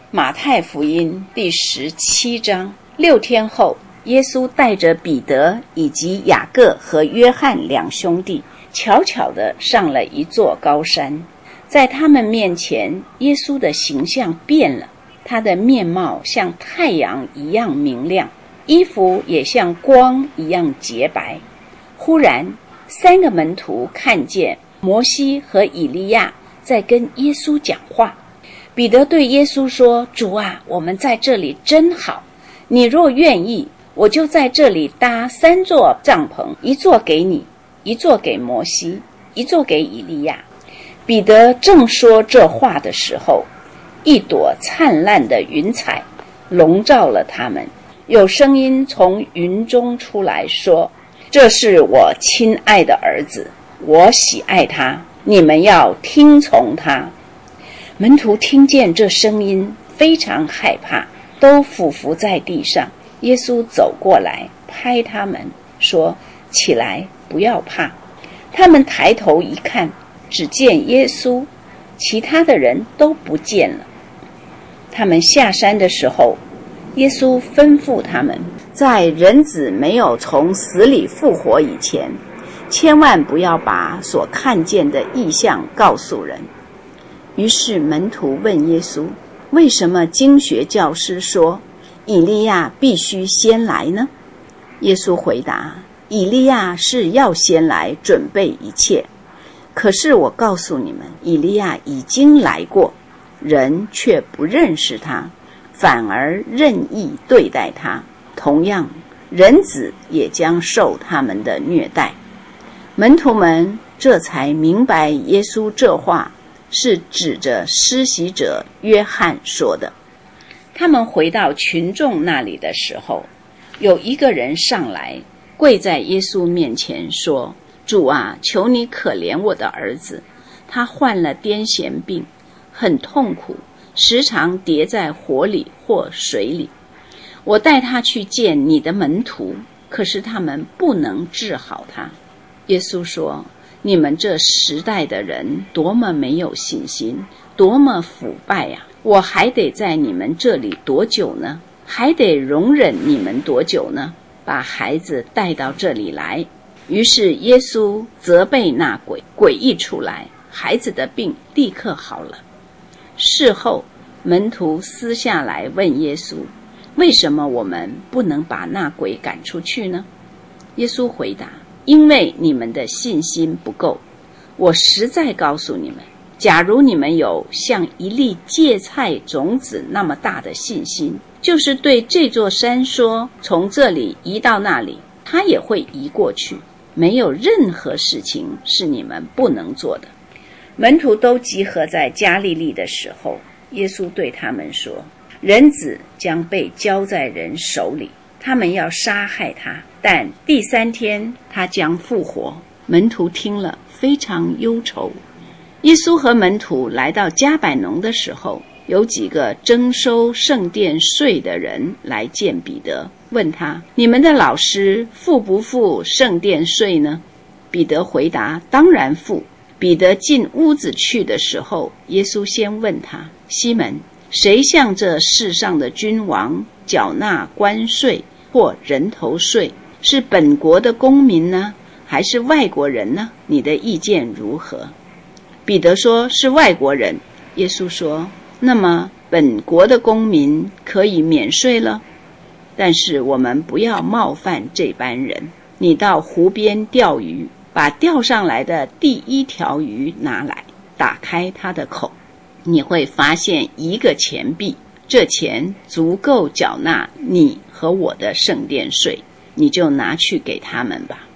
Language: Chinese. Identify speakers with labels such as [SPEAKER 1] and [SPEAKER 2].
[SPEAKER 1] 马太福音第17章，6天后，耶稣带着彼得以及雅各和约翰两兄弟，悄悄地上了一座高山。在他们面前，耶稣的形象变了，他的面貌像太阳一样明亮，衣服也像光一样洁白。忽然，3个门徒看见摩西和以利亚在跟耶稣讲话。彼得对耶稣说：“主啊，我们在这里真好，你若愿意，我就在这里搭3座帐篷，一座给你，一座给摩西，一座给以利亚。”彼得正说这话的时候，一朵灿烂的云彩笼罩了他们，有声音从云中出来说：“这是我亲爱的儿子，我喜爱他，你们要听从他。”门徒听见这声音，非常害怕，都俯伏在地上。耶稣走过来，拍他们，说：“起来，不要怕。”他们抬头一看，只见耶稣，其他的人都不见了。他们下山的时候，耶稣吩咐他们，在人子没有从死里复活以前，千万不要把所看见的异象告诉人。于是门徒问耶稣：“为什么经学教师说以利亚必须先来呢？”耶稣回答：“以利亚是要先来准备一切，可是我告诉你们，以利亚已经来过，人却不认识他，反而任意对待他。同样，人子也将受他们的虐待。”门徒们这才明白耶稣这话是指着施洗者约翰说的。他们回到群众那里的时候，有一个人上来，跪在耶稣面前说：“主啊，求你可怜我的儿子，他患了癫痫病，很痛苦，时常跌在火里或水里。我带他去见你的门徒，可是他们不能治好他。”耶稣说：“你们这时代的人多么没有信心，多么腐败呀！我还得在你们这里多久呢？还得容忍你们多久呢？把孩子带到这里来。”于是耶稣责备那鬼，鬼一出来，孩子的病立刻好了。事后门徒私下来问耶稣：“为什么我们不能把那鬼赶出去呢？”耶稣回答：“因为你们的信心不够。我实在告诉你们，假如你们有像一粒芥菜种子那么大的信心，就是对这座山说，从这里移到那里，它也会移过去。没有任何事情是你们不能做的。”门徒都集合在加利利的时候，耶稣对他们说：“人子将被交在人手里，他们要杀害他，但第3天他将复活。”门徒听了非常忧愁。耶稣和门徒来到迦百农的时候，有几个征收圣殿税的人来见彼得，问他：“你们的老师付不付圣殿税呢？”彼得回答：“当然付。”彼得进屋子去的时候，耶稣先问他：“西门，谁向这世上的君王缴纳关税或人头税？是本国的公民呢，还是外国人呢？你的意见如何？”彼得说：“是外国人。”耶稣说：“那么本国的公民可以免税了，但是我们不要冒犯这般人。你到湖边钓鱼，把钓上来的第1条鱼拿来，打开它的口，你会发现1个钱币，这钱足够缴纳你和我的圣殿税，你就拿去给他们吧。”